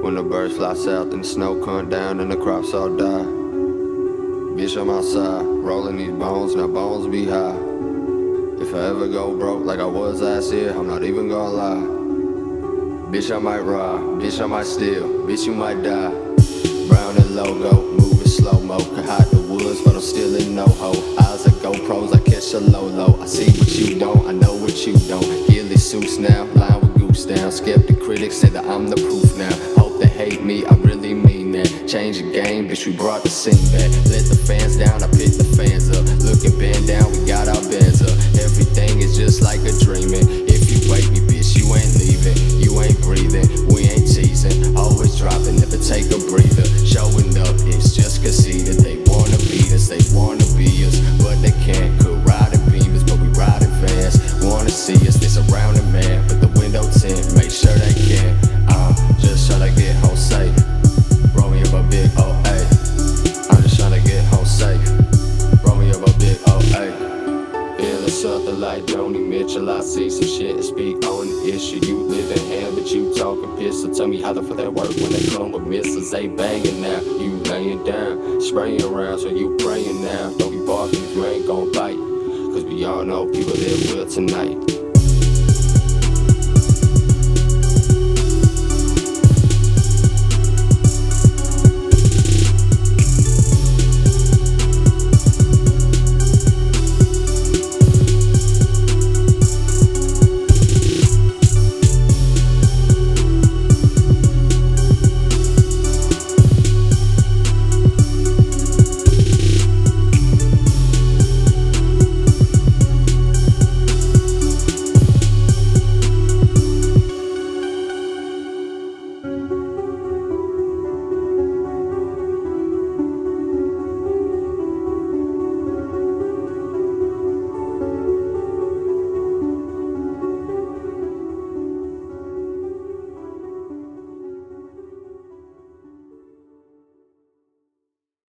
When the birds fly south and the snow come down and the crops all die. Bitch, I'm outside, rolling these bones, now bones be high. If I ever go broke like I was last year, I'm not even gonna lie. Bitch, I might rob, bitch, I might steal, bitch, you might die. Brown and logo, moving slow-mo. Can hide the woods, but I'm still in no-ho. Eyes like GoPros, I catch a low-low. I see what you don't, I know what you don't. Gilly suits now, line with goose down. Skeptic critics say that I'm the proof now. Hope they hate me, I really mean that. Change the game, bitch, we brought the scene back. Let the fans down, I pick the fans up. Looking band down, we got our bands up. Everything is just like a dreaming. If you wake me, bitch, you ain't leaving. You ain't breathing, we ain't teasing. Always dropping, never take a breather. Showing up, it's just conceited. They wanna beat us, they wanna be us, but they can't. Could ride in beamers, but we riding fast. Wanna see us, they surrounding man. But the window tint, make sure they can. Just tryna get home safe. Roll me up a big OA. I'm just tryna get home safe. Roll me up a big OA. Feeling something like Joni Mitchell. I see some shit and speak on the issue. You live in hand, but you talking piss. So tell me how the fuck that work when they come with missiles. They banging now, you laying down, spraying around, so you praying now. Don't be barking if you ain't gon' bite, cause we all know people live will tonight.